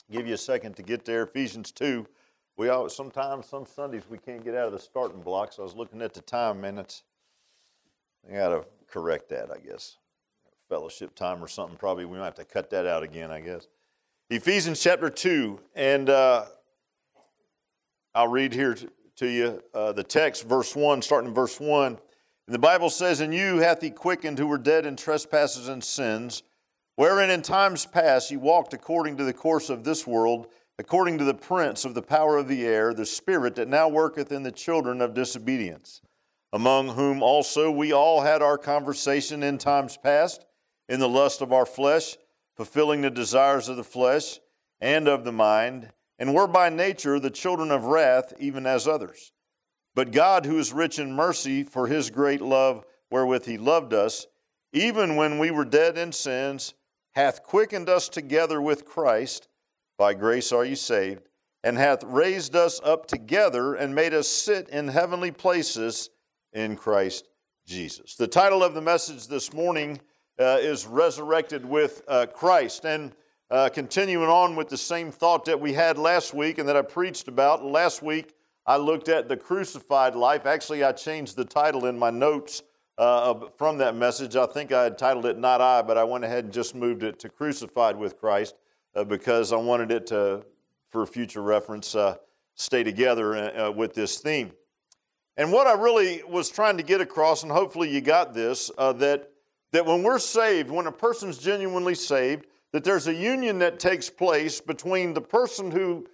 Give you a second to get there. Ephesians 2. Sometimes, some Sundays, we can't get out of the starting blocks. I was looking at the time, man. I got to correct that, I guess. Fellowship time or something. Probably we might have to cut that out again, I guess. Ephesians chapter 2. And I'll read here to you the text, verse 1, starting in verse 1. And the Bible says, "And you hath he quickened who were dead in trespasses and sins, wherein in times past ye walked according to the course of this world, according to the prince of the power of the air, the spirit that now worketh in the children of disobedience, among whom also we all had our conversation in times past, in the lust of our flesh, fulfilling the desires of the flesh and of the mind, and were by nature the children of wrath, even as others. But God, who is rich in mercy, for his great love wherewith he loved us, even when we were dead in sins, hath quickened us together with Christ. By grace are ye saved, and hath raised us up together and made us sit in heavenly places in Christ Jesus." The title of the message this morning is Resurrected with Christ. And continuing on with the same thought that we had last week and that I preached about. Last week, I looked at the crucified life. Actually, I changed the title in my notes from that message. I think I had titled it Not I, but I went ahead and just moved it to Crucified with Christ because I wanted it to, for future reference, stay together with this theme. And what I really was trying to get across, and hopefully you got this, that when we're saved, when a person's genuinely saved, that there's a union that takes place between the person who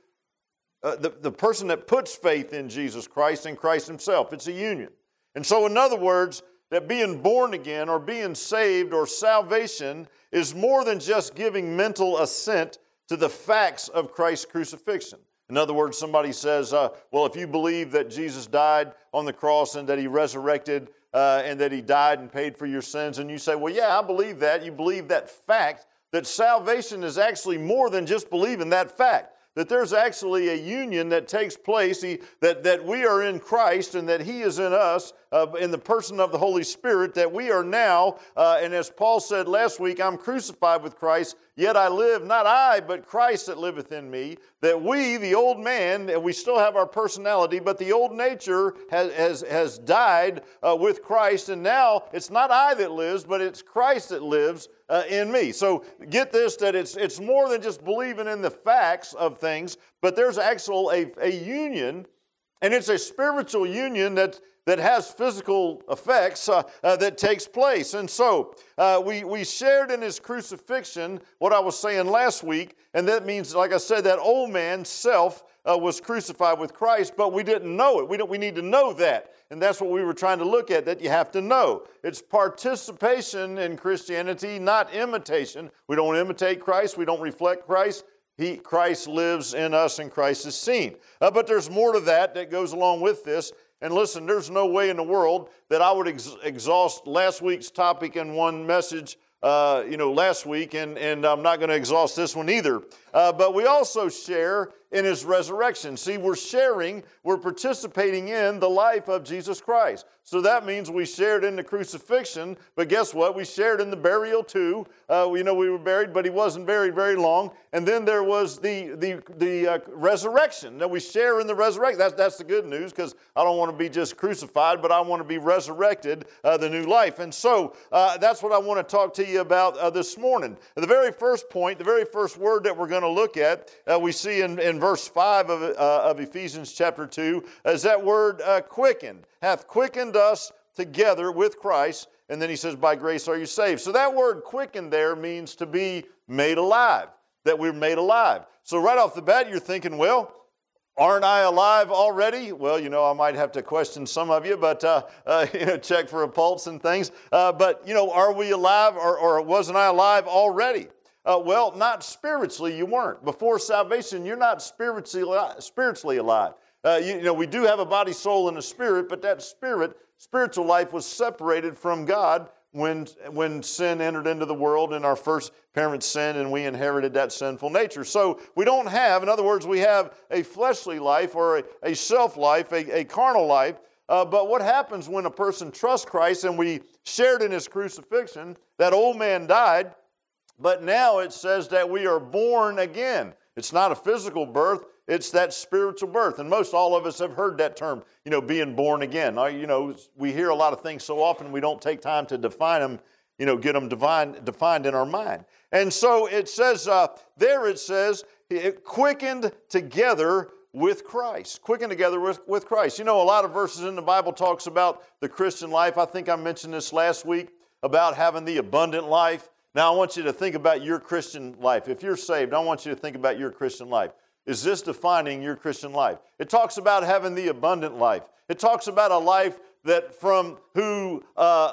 the person that puts faith in Jesus Christ and Christ himself. It's a union. And so in other words, that being born again or being saved or salvation is more than just giving mental assent to the facts of Christ's crucifixion. In other words, somebody says, well, if you believe that Jesus died on the cross and that he resurrected and that he died and paid for your sins, and you say, well, yeah, I believe that. You believe that fact, that salvation is actually more than just believing that fact. That there's actually a union that takes place, that we are in Christ and that he is in us in the person of the Holy Spirit, that we are now, and as Paul said last week, I'm crucified with Christ, yet I live, not I, but Christ that liveth in me, that we, the old man, we still have our personality, but the old nature has died with Christ, and now it's not I that lives, but it's Christ that lives in me. So get this, that it's more than just believing in the facts of things, but there's actually a union, and it's a spiritual union that has physical effects that takes place. And so we shared in his crucifixion what I was saying last week, and that means, like I said, that old man, self, was crucified with Christ, but we didn't know it. We need to know that. And that's what we were trying to look at, that you have to know. It's participation in Christianity, not imitation. We don't imitate Christ. We don't reflect Christ. Christ lives in us and Christ is seen. But there's more to that goes along with this. And listen, there's no way in the world that I would exhaust last week's topic in one message last week, and I'm not going to exhaust this one either. But we also share in his resurrection. See, we're participating in the life of Jesus Christ. So that means we shared in the crucifixion, but guess what? We shared in the burial too. We were buried, but he wasn't buried very long. And then there was the resurrection, that we share in the resurrection. That's the good news, because I don't want to be just crucified, but I want to be resurrected, the new life. And so that's what I want to talk to you about this morning. The very first point, the very first word that we're going to look at, we see in verse 5 of Ephesians chapter 2, is that word quickened, hath quickened us together with Christ. And then he says, by grace are you saved. So that word quickened there means to be made alive, that we're made alive. So right off the bat, you're thinking, well, aren't I alive already? Well, I might have to question some of you, but check for a pulse and things. But are we alive, or wasn't I alive already? Well, not spiritually, you weren't. Before salvation, you're not spiritually alive. We do have a body, soul, and a spirit, but that spiritual life was separated from God when sin entered into the world and our first parents sinned and we inherited that sinful nature. So we don't have, in other words, we have a fleshly life or a self life, a carnal life. But what happens when a person trusts Christ, and we shared in his crucifixion, that old man died, but now it says that we are born again. It's not a physical birth, it's that spiritual birth. And most all of us have heard that term, being born again. We hear a lot of things so often we don't take time to define them, get them defined in our mind. And so it says, quickened together with Christ. Quickened together with Christ. A lot of verses in the Bible talks about the Christian life. I think I mentioned this last week about having the abundant life. Now I want you to think about your Christian life. If you're saved, I want you to think about your Christian life. Is this defining your Christian life? It talks about having the abundant life. It talks about a life that from whom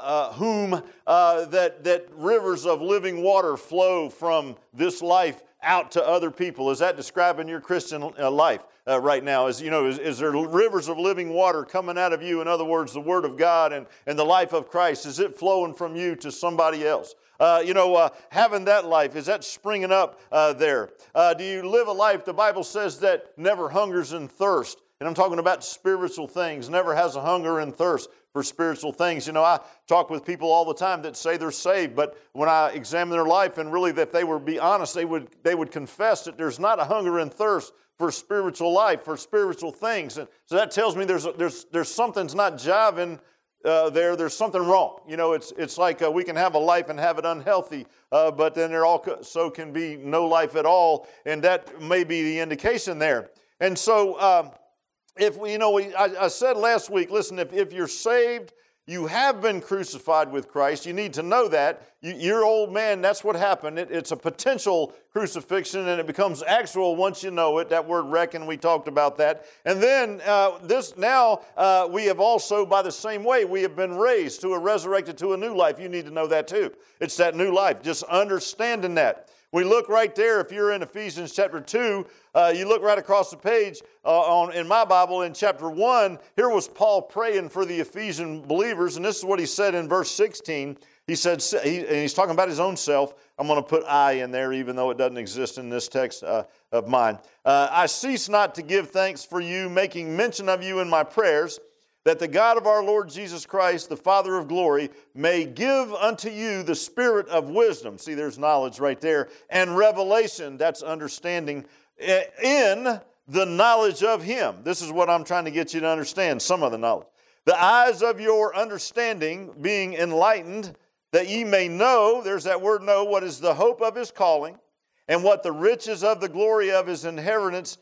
rivers of living water flow from this life out to other people. Is that describing your Christian life right now? Is there rivers of living water coming out of you? In other words, the Word of God and the life of Christ, is it flowing from you to somebody else? Having that life, is that springing up there? Do you live a life, the Bible says, that never hungers and thirsts? And I'm talking about spiritual things, never has a hunger and thirst for spiritual things. I talk with people all the time that say they're saved, but when I examine their life, and really if they were to be honest, they would confess that there's not a hunger and thirst for spiritual life, for spiritual things. And so that tells me there's something's not jiving there's something wrong. It's like we can have a life and have it unhealthy, but then there also can be no life at all, and that may be the indication there. And so I said last week, listen, if you're saved, you have been crucified with Christ. You need to know that. Your old man, that's what happened. It's a potential crucifixion, and it becomes actual once you know it. That word reckon, we talked about that. And then we have also, by the same way, we have been raised to resurrected to a new life. You need to know that too. It's that new life, just understanding that. We look right there, if you're in Ephesians chapter 2, you look right across the page in my Bible in chapter 1, here was Paul praying for the Ephesian believers, and this is what he said in verse 16. He said, and he's talking about his own self. I'm going to put I in there, even though it doesn't exist in this text of mine. I cease not to give thanks for you, making mention of you in my prayers, that the God of our Lord Jesus Christ, the Father of glory, may give unto you the spirit of wisdom. See, there's knowledge right there. And revelation, that's understanding, in the knowledge of Him. This is what I'm trying to get you to understand, some of the knowledge. The eyes of your understanding being enlightened, that ye may know, there's that word know, what is the hope of His calling, and what the riches of the glory of His inheritance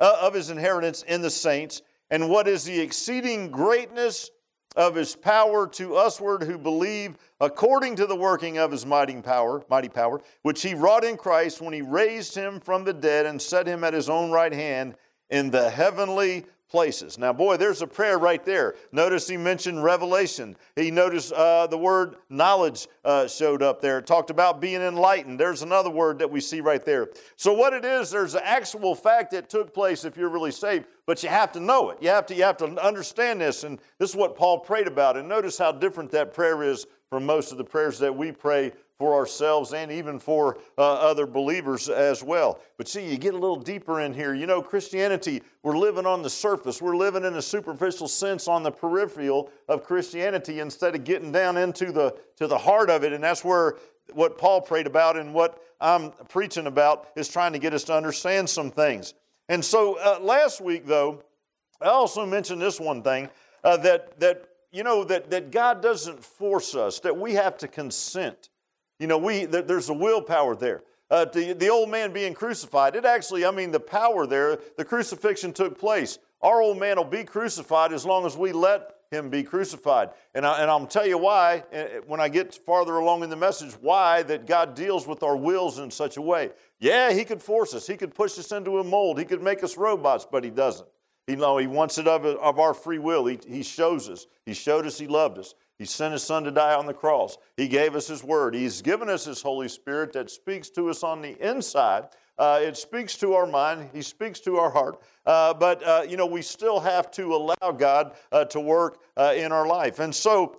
in the saints, and what is the exceeding greatness of His power to usward who believe, according to the working of His mighty power, which He wrought in Christ when He raised Him from the dead and set Him at His own right hand in the heavenly places. Now, boy, there's a prayer right there. Notice he mentioned revelation. He noticed the word knowledge showed up there. It talked about being enlightened. There's another word that we see right there. So what it is, there's an actual fact that took place if you're really saved, but you have to know it. You have to understand this, and this is what Paul prayed about. And notice how different that prayer is from most of the prayers that we pray for ourselves and even for other believers as well. But see, you get a little deeper in here. Christianity, we're living on the surface. We're living in a superficial sense on the peripheral of Christianity instead of getting down into the heart of it. And that's where what Paul prayed about and what I'm preaching about is trying to get us to understand some things. And so last week, though, I also mentioned this one thing, that God doesn't force us, that we have to consent. There's a willpower there. The old man being crucified, the power there, the crucifixion took place. Our old man will be crucified as long as we let him be crucified. And I'll tell you why, when I get farther along in the message, why that God deals with our wills in such a way. Yeah, He could force us. He could push us into a mold. He could make us robots, but He doesn't. He wants it of our free will. He shows us. He showed us He loved us. He sent His Son to die on the cross. He gave us His Word. He's given us His Holy Spirit that speaks to us on the inside. It speaks to our mind. He speaks to our heart. But we still have to allow God to work in our life. And so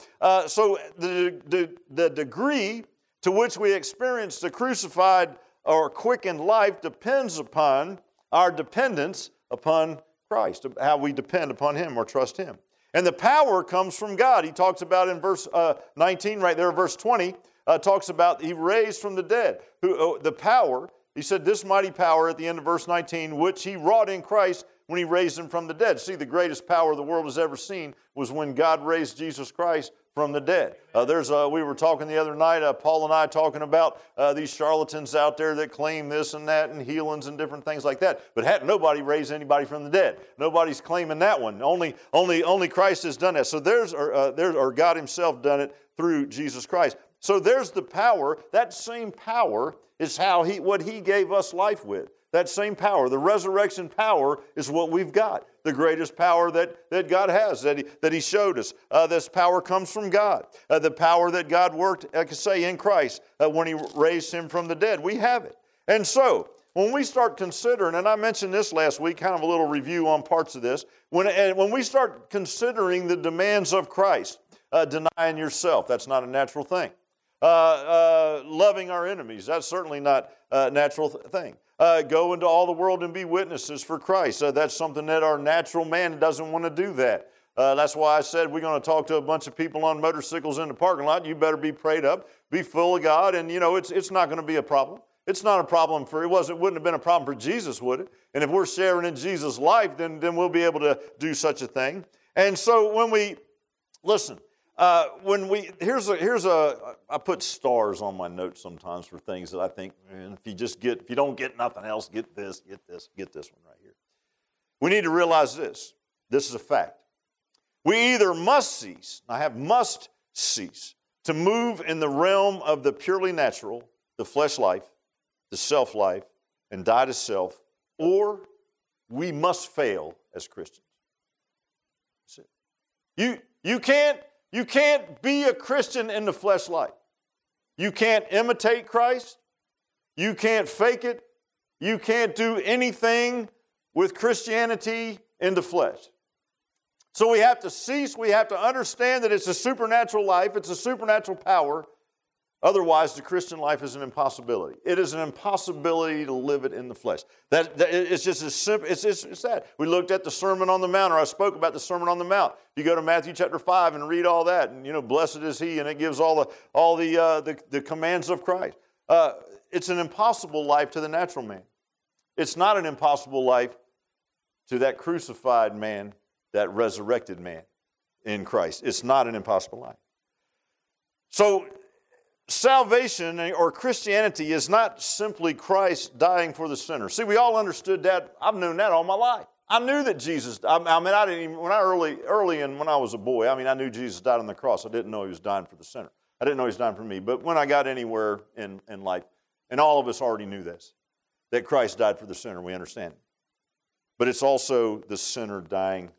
the degree to which we experience the crucified or quickened life depends upon our dependence upon Christ, how we depend upon Him or trust Him. And the power comes from God. He talks about in verse 19 right there, verse 20, talks about He raised from the dead. The power He said, this mighty power at the end of verse 19, which he wrought in Christ when he raised him from the dead. See, the greatest power the world has ever seen was when God raised Jesus Christ from the dead. We were talking the other night, Paul and I talking about these charlatans out there that claim this and that and healings and different things like that. But hadn't nobody raised anybody from the dead. Nobody's claiming that one. Only Christ has done that. So or God himself done it through Jesus Christ. So there's the power. That same power is what he gave us life with. That same power, the resurrection power, is what we've got. The greatest power that God has, that he showed us. This power comes from God. The power that God worked, I could say, in Christ when he raised him from the dead. We have it. And so, when we start considering, and I mentioned this last week, kind of a little review on parts of this, when we start considering the demands of Christ, denying yourself, that's not a natural thing. Loving our enemies, that's certainly not a natural thing. Go into all the world and be witnesses for Christ. That's something that our natural man doesn't want to do that. That's why I said we're going to talk to a bunch of people on motorcycles in the parking lot. You better be prayed up, be full of God, and it's not going to be a problem. It's not a problem it wouldn't have been a problem for Jesus, would it? And if we're sharing in Jesus' life, then we'll be able to do such a thing. And so when we listen, I put stars on my notes sometimes for things that I think, man, if you don't get nothing else, get this one right here. We need to realize this. This is a fact. We either must cease to move in the realm of the purely natural, the flesh life, the self life, and die to self, or we must fail as Christians. That's it. You can't be a Christian in the flesh life. You can't imitate Christ. You can't fake it. You can't do anything with Christianity in the flesh. So we have to cease. We have to understand that it's a supernatural life. It's a supernatural power. Otherwise, the Christian life is an impossibility. It is an impossibility to live it in the flesh. It's just as simple. It's that. We looked at the Sermon on the Mount, or I spoke about the Sermon on the Mount. You go to Matthew chapter 5 and read all that, and blessed is he, and it gives all the commands of Christ. It's an impossible life to the natural man. It's not an impossible life to that crucified man, that resurrected man in Christ. It's not an impossible life. So, salvation or Christianity is not simply Christ dying for the sinner. See, we all understood that. I've known that all my life. I knew that Jesus, I didn't even, when I when I was a boy, I knew Jesus died on the cross. I didn't know he was dying for the sinner. I didn't know he was dying for me. But when I got anywhere in life, and all of us already knew this, that Christ died for the sinner, we understand it. But it's also the sinner dying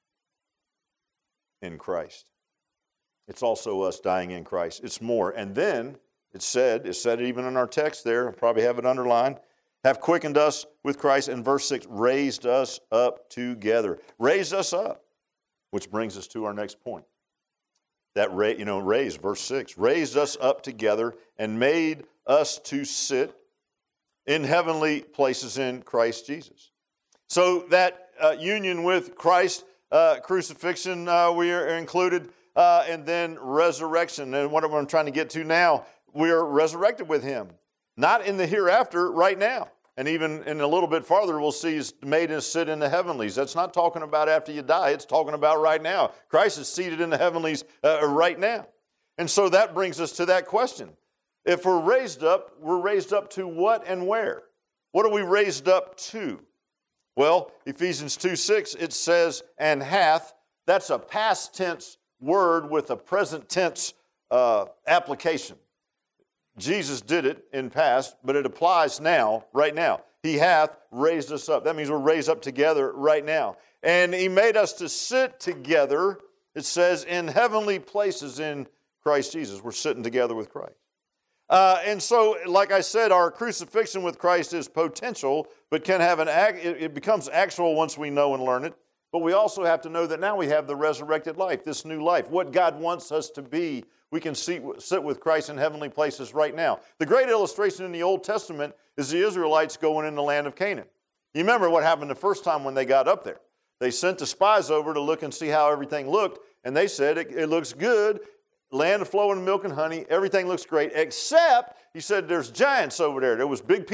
in Christ. It's also us dying in Christ. It's more. And then it said even in our text there, I'll probably have it underlined, have quickened us with Christ, in verse 6, raised us up together. Raised us up, which brings us to our next point. Raised, verse 6, raised us up together and made us to sit in heavenly places in Christ Jesus. So that union with Christ, crucifixion, we are included, and then resurrection. And what I'm trying to get to now, we are resurrected with him. Not in the hereafter, right now. And even in a little bit farther, we'll see he's made us sit in the heavenlies. That's not talking about after you die. It's talking about right now. Christ is seated in the heavenlies right now. And so that brings us to that question. If we're raised up to what and where? What are we raised up to? Well, Ephesians 2:6, it says, and hath. That's a past tense word with a present tense application. Jesus did it in past, but it applies now, right now. He hath raised us up. That means we're raised up together right now. And he made us to sit together, it says, in heavenly places in Christ Jesus. We're sitting together with Christ. And so, like I said, our crucifixion with Christ is potential, but it becomes actual once we know and learn it. But we also have to know that now we have the resurrected life, this new life. What God wants us to be, we can sit with Christ in heavenly places right now. The great illustration in the Old Testament is the Israelites going in the land of Canaan. You remember what happened the first time when they got up there. They sent the spies over to look and see how everything looked, and they said, it looks good, land of flowing milk and honey, everything looks great, except, he said, there's giants over there. There was big people.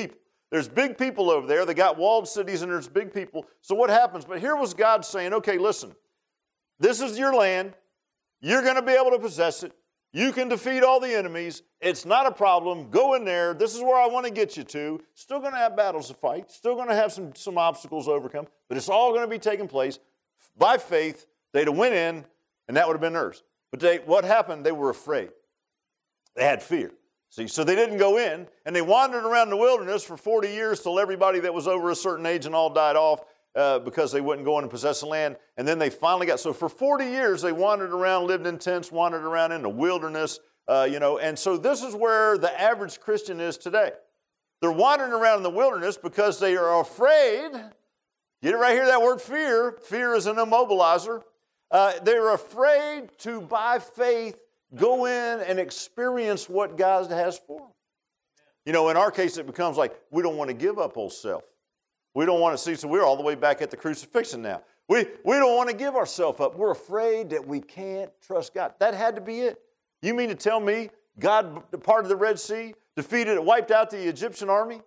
There's big people over there. They got walled cities and there's big people. So what happens? But here was God saying, okay, listen, this is your land. You're going to be able to possess it. You can defeat all the enemies. It's not a problem. Go in there. This is where I want to get you to. Still going to have battles to fight. Still going to have some obstacles to overcome. But it's all going to be taking place by faith. They'd have went in, and that would have been theirs. But what happened? They were afraid. They had fear. See, so they didn't go in, and they wandered around the wilderness for 40 years till everybody that was over a certain age and all died off because they wouldn't go in and possess the land. And then they finally got, so for 40 years they wandered around, lived in tents, wandered around in the wilderness, and so this is where the average Christian is today. They're wandering around in the wilderness because they are afraid. Get it right here, that word fear. Fear is an immobilizer. They're afraid to, by faith, go in and experience what God has for them. You know, in our case, it becomes like we don't want to give up old self. We don't want to see, so we're all the way back at the crucifixion now. We don't want to give ourselves up. We're afraid that we can't trust God. That had to be it. You mean to tell me God parted the Red Sea, defeated, wiped out the Egyptian army,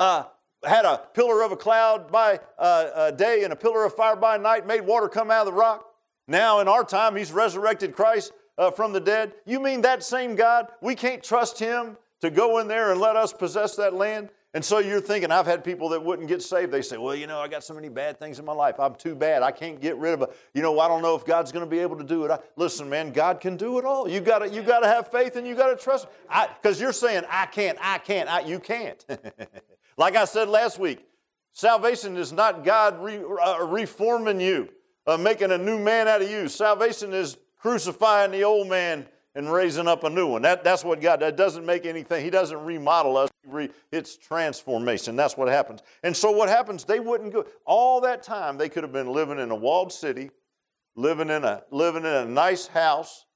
had a pillar of a cloud by day and a pillar of fire by night, made water come out of the rock? Now in our time, He's resurrected Christ from the dead. You mean that same God, we can't trust Him to go in there and let us possess that land? And so you're thinking, I've had people that wouldn't get saved. They say, well, you know, I got so many bad things in my life. I'm too bad. I can't get rid of it. You know, I don't know if God's going to be able to do it. Listen, man, God can do it all. You got to have faith and you got to trust. Because you're saying, I can't. You can't. Like I said last week, salvation is not God reforming you, making a new man out of you. Salvation is crucifying the old man and raising up a new one. That's what God, that doesn't make anything. He doesn't remodel us. It's transformation. That's what happens. And so what happens, they wouldn't go. All that time, they could have been living in a walled city, living in a nice house,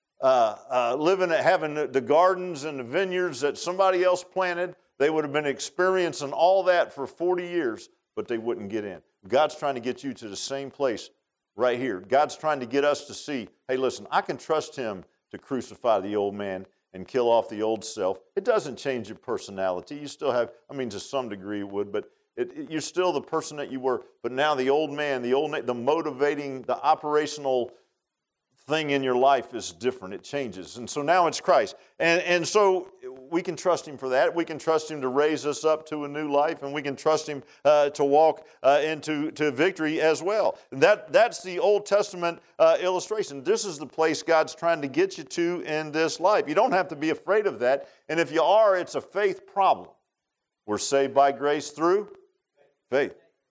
having the gardens and the vineyards that somebody else planted. They would have been experiencing all that for 40 years, but they wouldn't get in. God's trying to get you to the same place right here. God's trying to get us to see, hey, listen, I can trust Him to crucify the old man and kill off the old self. It doesn't change your personality. You still have, to some degree it would, but you're still the person that you were. But now the old man, the motivating, the operational thing in your life is different. It changes. And so now it's Christ. And so we can trust Him for that. We can trust Him to raise us up to a new life, and we can trust Him to walk into victory as well. And that's the Old Testament illustration. This is the place God's trying to get you to in this life. You don't have to be afraid of that. And if you are, it's a faith problem. We're saved by grace through faith.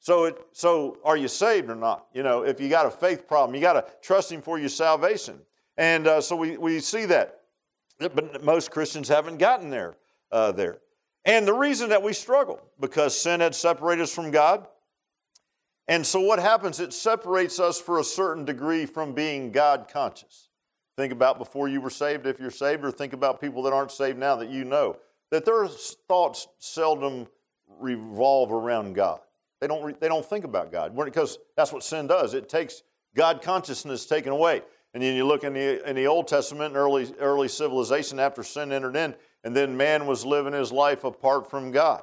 So are you saved or not? You know, if you got a faith problem, you got to trust Him for your salvation. And so we see that. But most Christians haven't gotten there. And the reason that we struggle, because sin had separated us from God. And so what happens, it separates us for a certain degree from being God conscious. Think about before you were saved, if you're saved, or think about people that aren't saved now that you know, that their thoughts seldom revolve around God. They don't think about God, because that's what sin does. It takes God consciousness taken away. And then you look in the Old Testament, early civilization after sin entered in, and then man was living his life apart from God.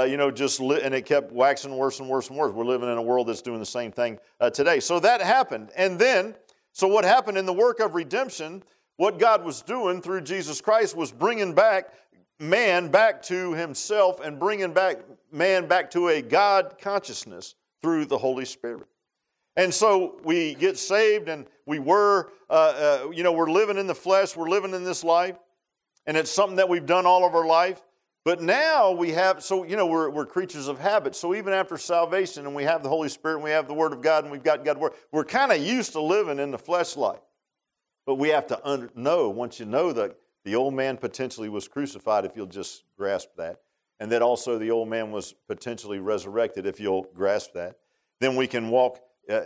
And it kept waxing worse and worse and worse. We're living in a world that's doing the same thing today. So that happened. And then, so what happened in the work of redemption, what God was doing through Jesus Christ was bringing back man back to Himself and bringing back man back to a God consciousness through the Holy Spirit. And so we get saved, and we're living in the flesh, we're living in this life, and it's something that we've done all of our life. But now we're creatures of habit. So even after salvation, and we have the Holy Spirit, and we have the Word of God, and we've got God's Word, we're kind of used to living in the flesh life. But we have to know, once you know that the old man potentially was crucified, if you'll just grasp that, and that also the old man was potentially resurrected, if you'll grasp that, then we can walk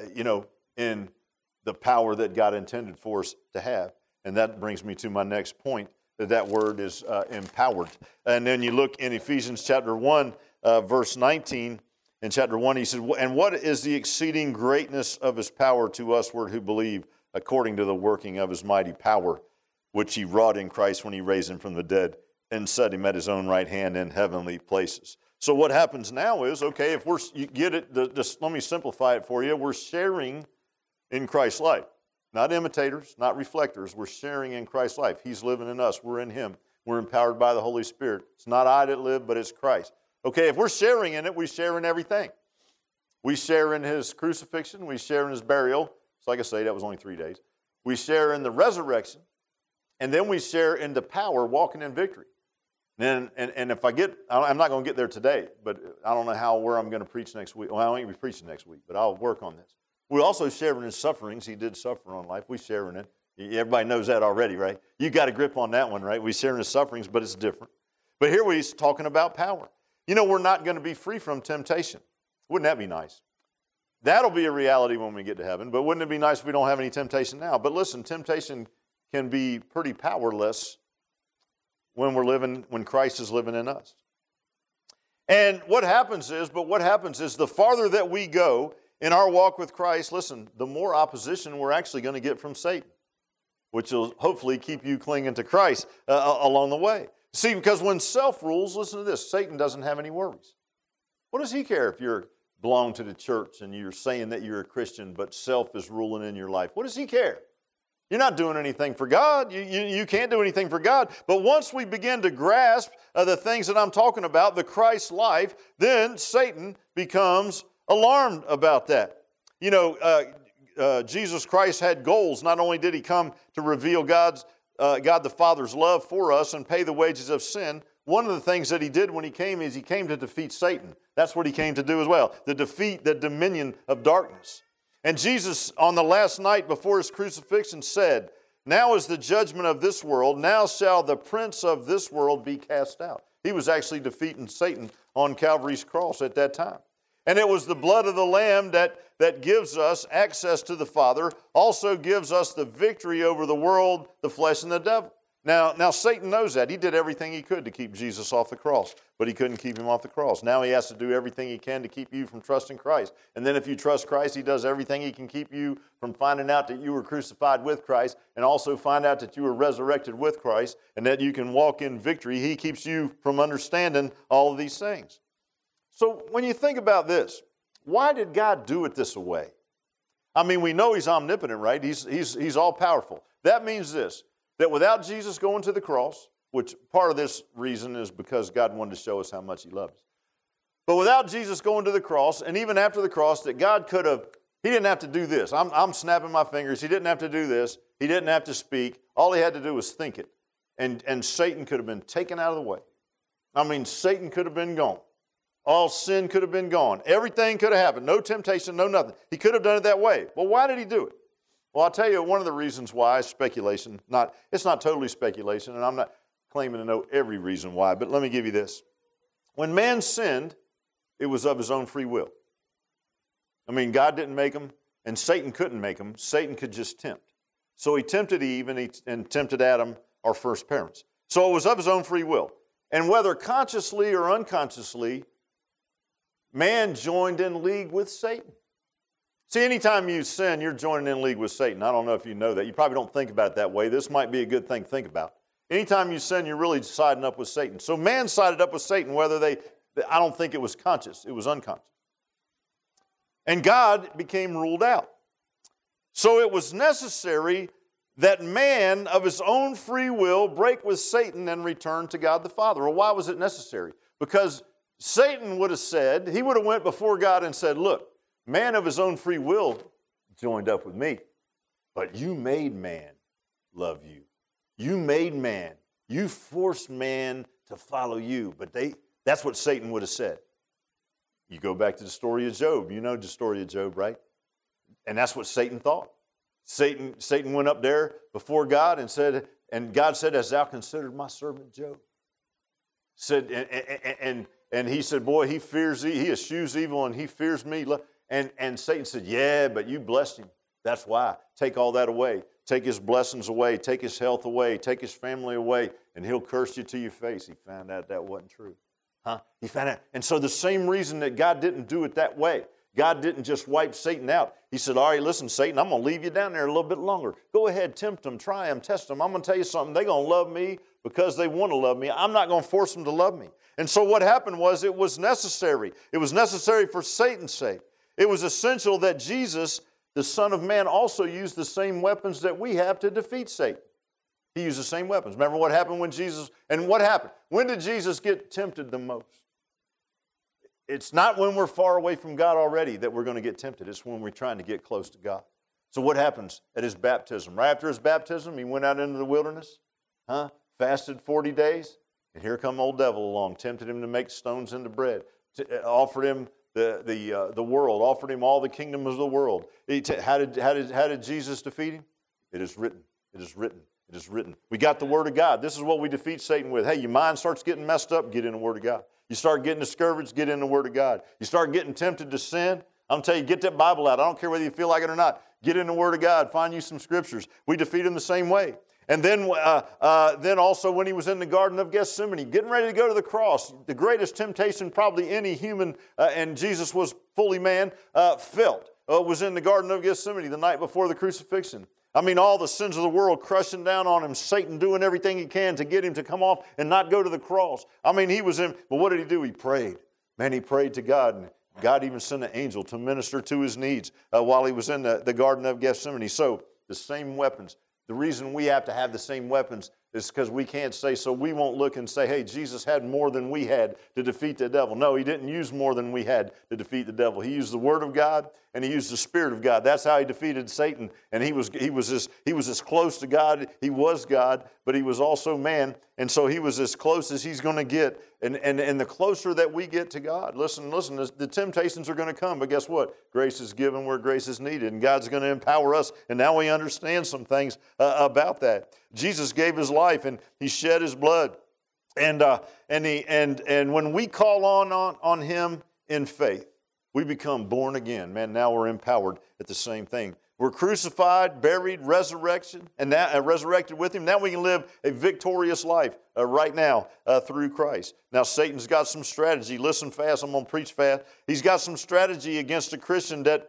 in the power that God intended for us to have. And that brings me to my next point, that word is empowered. And then you look in Ephesians chapter 1, verse 19. In chapter 1, he said, and what is the exceeding greatness of His power to usward who believe, according to the working of His mighty power, which He wrought in Christ when He raised Him from the dead and set Him at His own right hand in heavenly places. So what happens now is, okay, if you get it, just let me simplify it for you. We're sharing in Christ's life. Not imitators, not reflectors. We're sharing in Christ's life. He's living in us. We're in Him. We're empowered by the Holy Spirit. It's not I that live, but it's Christ. Okay, if we're sharing in it, we share in everything. We share in His crucifixion. We share in His burial. So like I say, that was only 3 days. We share in the resurrection. And then we share in the power, walking in victory. And if I'm not going to get there today, but I don't know where I'm going to preach next week. Well, I won't be preaching next week, but I'll work on this. We also share in His sufferings. He did suffer on life. We share in it. Everybody knows that already, right? You got a grip on that one, right? We share in His sufferings, but it's different. But here he's talking about power. You know, we're not going to be free from temptation. Wouldn't that be nice? That'll be a reality when we get to heaven, but wouldn't it be nice if we don't have any temptation now? But listen, temptation can be pretty powerless when Christ is living in us. And what happens is the farther that we go in our walk with Christ, listen, the more opposition we're actually going to get from Satan, which will hopefully keep you clinging to Christ along the way. See, because when self rules, listen to this, Satan doesn't have any worries. What does he care if you belong to the church and you're saying that you're a Christian, but self is ruling in your life? What does he care? You're not doing anything for God. You can't do anything for God. But once we begin to grasp the things that I'm talking about, the Christ life, then Satan becomes alarmed about that. You know, Jesus Christ had goals. Not only did He come to reveal God the Father's love for us and pay the wages of sin, one of the things that He did when He came is He came to defeat Satan. That's what He came to do as well, to defeat the dominion of darkness. And Jesus, on the last night before His crucifixion, said, "Now is the judgment of this world. Now shall the prince of this world be cast out." He was actually defeating Satan on Calvary's cross at that time. And it was the blood of the Lamb that gives us access to the Father, also gives us the victory over the world, the flesh, and the devil. Now Satan knows that. He did everything he could to keep Jesus off the cross, but he couldn't keep Him off the cross. Now he has to do everything he can to keep you from trusting Christ. And then if you trust Christ, he does everything he can keep you from finding out that you were crucified with Christ, and also find out that you were resurrected with Christ, and that you can walk in victory. He keeps you from understanding all of these things. So when you think about this, why did God do it this way? I mean, we know He's omnipotent, right? He's all powerful. That means this, that without Jesus going to the cross, which part of this reason is because God wanted to show us how much He loves us. But without Jesus going to the cross, and even after the cross, that God could have, He didn't have to do this. I'm snapping my fingers. He didn't have to do this. He didn't have to speak. All He had to do was think it. And Satan could have been taken out of the way. I mean, Satan could have been gone. All sin could have been gone. Everything could have happened. No temptation, no nothing. He could have done it that way. Well, why did He do it? Well, I'll tell you one of the reasons why is speculation. It's not totally speculation, and I'm not claiming to know every reason why, but let me give you this. When man sinned, it was of his own free will. I mean, God didn't make him, and Satan couldn't make him. Satan could just tempt. So he tempted Eve and tempted Adam, our first parents. So it was of his own free will. And whether consciously or unconsciously, man joined in league with Satan. See, anytime you sin, you're joining in league with Satan. I don't know if you know that. You probably don't think about it that way. This might be a good thing to think about. Anytime you sin, you're really siding up with Satan. So man sided up with Satan, I don't think it was conscious. It was unconscious. And God became ruled out. So it was necessary that man of his own free will break with Satan and return to God the Father. Well, why was it necessary? Because Satan would have said, he would have went before God and said, look, man of his own free will joined up with me, but you made man love you. You made man. You forced man to follow you. But that's what Satan would have said. You go back to the story of Job. You know the story of Job, right? And that's what Satan thought. Satan went up there before God and said, and God said, "Hast thou considered my servant Job?" Said, and he said, boy, he eschews evil and he fears me. And Satan said, yeah, but you blessed him. That's why. Take all that away. Take his blessings away. Take his health away. Take his family away. And he'll curse you to your face. He found out that wasn't true. He found out. And so the same reason that God didn't do it that way. God didn't just wipe Satan out. He said, all right, listen, Satan, I'm going to leave you down there a little bit longer. Go ahead, tempt them, try them, test them. I'm going to tell you something. They're going to love me because they want to love me. I'm not going to force them to love me. And so what happened was it was necessary. It was necessary for Satan's sake. It was essential that Jesus, the Son of Man, also used the same weapons that we have to defeat Satan. He used the same weapons. Remember what happened when Jesus, and what happened? When did Jesus get tempted the most? It's not when we're far away from God already that we're going to get tempted. It's when we're trying to get close to God. So what happens at his baptism? Right after his baptism, he went out into the wilderness, fasted 40 days, and here come old devil along, tempted him to make stones into bread, offered him the world, offered him all the kingdom of the world. How did Jesus defeat him? It is written. It is written. It is written. We got the Word of God. This is what we defeat Satan with. Hey, your mind starts getting messed up, get in the Word of God. You start getting discouraged, get in the Word of God. You start getting tempted to sin, I'm telling you, get that Bible out. I don't care whether you feel like it or not. Get in the Word of God. Find you some scriptures. We defeat him the same way. And then also when he was in the Garden of Gethsemane, getting ready to go to the cross, the greatest temptation probably any human, and Jesus was fully man, felt, was in the Garden of Gethsemane the night before the crucifixion. I mean, all the sins of the world crushing down on him, Satan doing everything he can to get him to come off and not go to the cross. I mean, he was in, but what did he do? He prayed. Man, he prayed to God, and God even sent an angel to minister to his needs while he was in the Garden of Gethsemane. So, the same weapons. The reason we have to have the same weapons is because we can't say, so we won't look and say, hey, Jesus had more than we had to defeat the devil. No, he didn't use more than we had to defeat the devil. He used the Word of God and he used the Spirit of God. That's how he defeated Satan. And he was as close to God. He was God, but he was also man. And so he was as close as he's going to get. And the closer that we get to God, listen, the temptations are going to come. But guess what? Grace is given where grace is needed. And God's going to empower us. And now we understand some things about that. Jesus gave his life and he shed his blood. And when we call on him in faith, we become born again. Man, now we're empowered at the same thing. We're crucified, buried, resurrected with him. Now we can live a victorious life right now through Christ. Now Satan's got some strategy. Listen fast, I'm going to preach fast. He's got some strategy against a Christian that,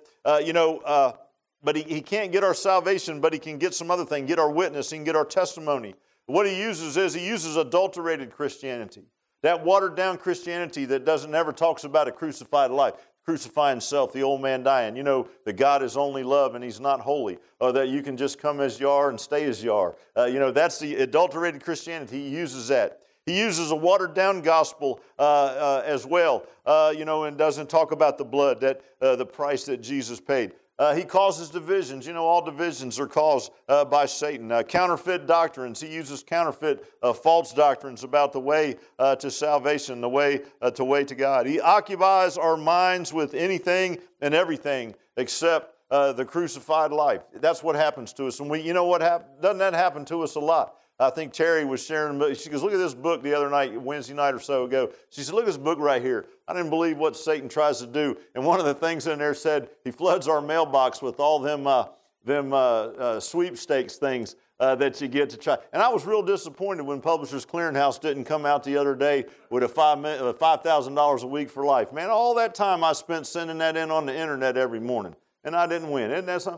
but he can't get our salvation, but he can get some other thing, get our witness, he can get our testimony. What he uses adulterated Christianity. That watered down Christianity that never talks about a crucified life. Crucifying self, the old man dying. You know, that God is only love and he's not holy. Or that you can just come as you are and stay as you are. That's the adulterated Christianity. He uses that. He uses a watered down gospel as well, and doesn't talk about the blood, the price that Jesus paid. He causes divisions. All divisions are caused by Satan. Counterfeit doctrines. He uses counterfeit false doctrines about the way to salvation, the way to God. He occupies our minds with anything and everything except the crucified life. That's what happens to us. And doesn't that happen to us a lot? I think Terry was sharing, she goes, look at this book the other night, Wednesday night or so ago. She said, look at this book right here. I didn't believe what Satan tries to do. And one of the things in there said, he floods our mailbox with all them sweepstakes things that you get to try. And I was real disappointed when Publishers Clearinghouse didn't come out the other day with a $5,000 a week for life. Man, all that time I spent sending that in on the internet every morning. And I didn't win. Isn't that something?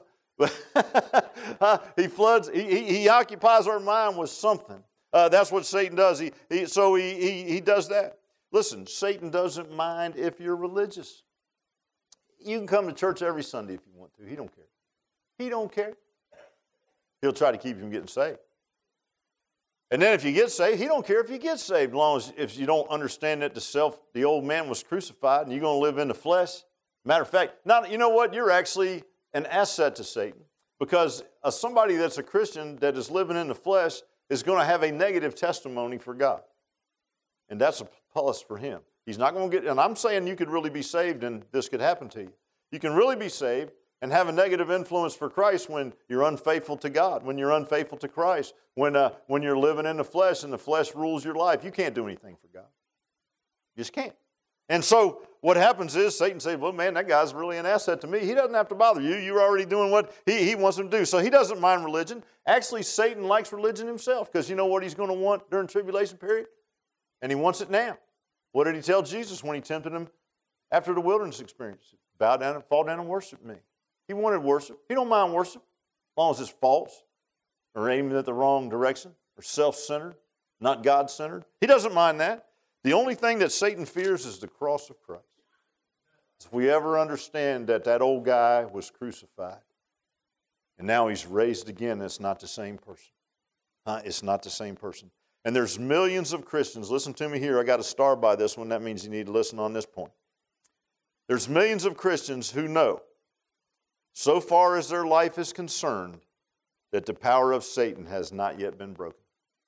He floods. He occupies our mind with something. That's what Satan does. He does that. Listen, Satan doesn't mind if you're religious. You can come to church every Sunday if you want to. He don't care. He don't care. He'll try to keep you from getting saved. And then if you get saved, he don't care if you get saved, as long as if you don't understand that the old man was crucified and you're going to live in the flesh. Matter of fact, you know what? You're actually an asset to Satan, because somebody that's a Christian that is living in the flesh is going to have a negative testimony for God. And that's a plus for him. He's not going to get, and I'm saying you could really be saved and this could happen to you. You can really be saved and have a negative influence for Christ when you're unfaithful to God, when you're unfaithful to Christ, when you're living in the flesh and the flesh rules your life. You can't do anything for God. You just can't. And so what happens is Satan says, well, man, that guy's really an asset to me. He doesn't have to bother you. You're already doing what he wants him to do. So he doesn't mind religion. Actually, Satan likes religion himself, because you know what he's going to want during tribulation period? And he wants it now. What did he tell Jesus when he tempted him after the wilderness experience? Bow down and fall down and worship me. He wanted worship. He don't mind worship, as long as it's false or aimed at the wrong direction or self-centered. not God-centered. He doesn't mind that. The only thing that Satan fears is the cross of Christ. If we ever understand that that old guy was crucified and now he's raised again, it's not the same person. It's not the same person. And there's millions of Christians. Listen to me here. I got a star by this one. That means you need to listen on this point. There's millions of Christians who know, so far as their life is concerned, that the power of Satan has not yet been broken.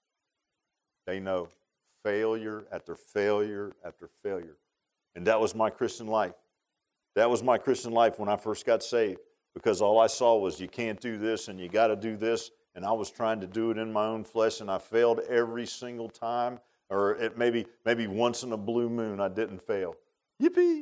They know failure after failure after failure. And that was my Christian life. That was my Christian life when I first got saved, because all I saw was you can't do this and you got to do this, and I was trying to do it in my own flesh, and I failed every single time, or it maybe once in a blue moon I didn't fail. Yippee!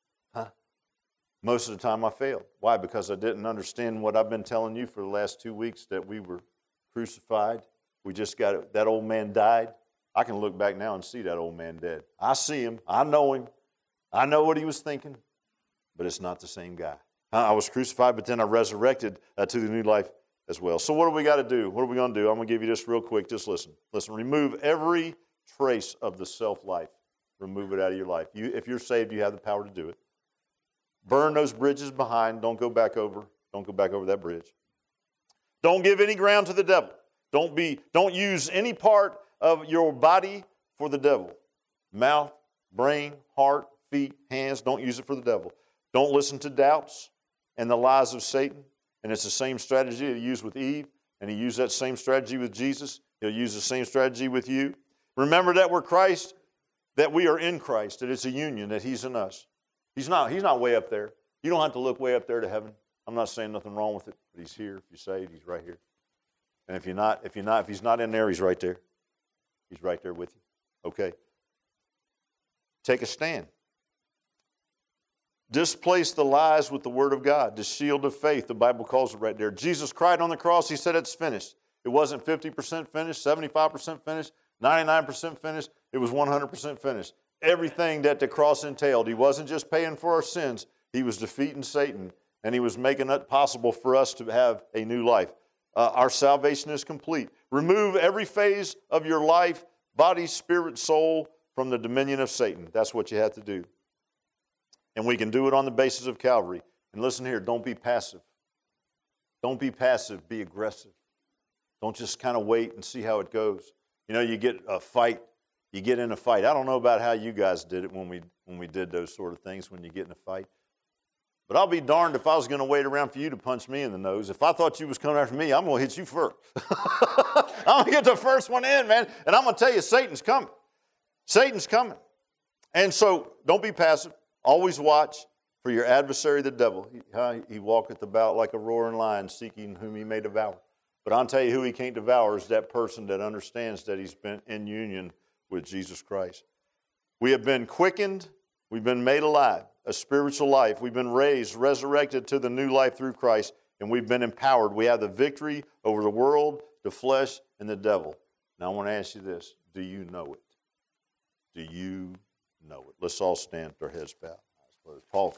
Most of the time I failed. Why? Because I didn't understand what I've been telling you for the last 2 weeks, that we were crucified. We just got it. That old man died. I can look back now and see that old man dead. I see him. I know him. I know what he was thinking, but it's not the same guy. I was crucified, but then I resurrected to the new life as well. So what do we got to do? What are we going to do? I'm going to give you this real quick. Just listen. Listen. Remove every trace of the self-life. Remove it out of your life. If you're saved, you have the power to do it. Burn those bridges behind. Don't go back over. Don't go back over that bridge. Don't give any ground to the devil. Don't use any part of your body for the devil. Mouth, brain, heart, feet, hands. Don't use it for the devil. Don't listen to doubts and the lies of Satan. And it's the same strategy he used with Eve, and he used that same strategy with Jesus. He'll use the same strategy with you. Remember that we're Christ, that we are in Christ, that it's a union, that he's in us. He's not way up there. You don't have to look way up there to heaven. I'm not saying nothing wrong with it, but he's here. If you're saved, he's right here. And if he's not in there, he's right there. He's right there with you. Okay. Take a stand. Displace the lies with the Word of God, the shield of faith, the Bible calls it right there. Jesus cried on the cross, he said it's finished. It wasn't 50% finished, 75% finished, 99% finished. It was 100% finished. Everything that the cross entailed. He wasn't just paying for our sins. He was defeating Satan, and he was making it possible for us to have a new life. Our salvation is complete. Remove every phase of your life, body, spirit, soul, from the dominion of Satan. That's what you have to do. And we can do it on the basis of Calvary. And listen here, don't be passive. Don't be passive, be aggressive. Don't just kind of wait and see how it goes. You know, you get a fight. You get in a fight. I don't know about how you guys did it when we did those sort of things, when you get in a fight. But I'll be darned if I was going to wait around for you to punch me in the nose. If I thought you was coming after me, I'm going to hit you first. I'm going to get the first one in, man. And I'm going to tell you, Satan's coming. Satan's coming. And so don't be passive. Always watch for your adversary, the devil. He walketh about like a roaring lion, seeking whom he may devour. But I'll tell you who he can't devour is that person that understands that he's been in union with Jesus Christ. We have been quickened. We've been made alive, a spiritual life. We've been raised, resurrected to the new life through Christ, and we've been empowered. We have the victory over the world, the flesh, and the devil. Now I want to ask you this. Do you know it? Do you know it? Let's all stand with our heads bowed. Paul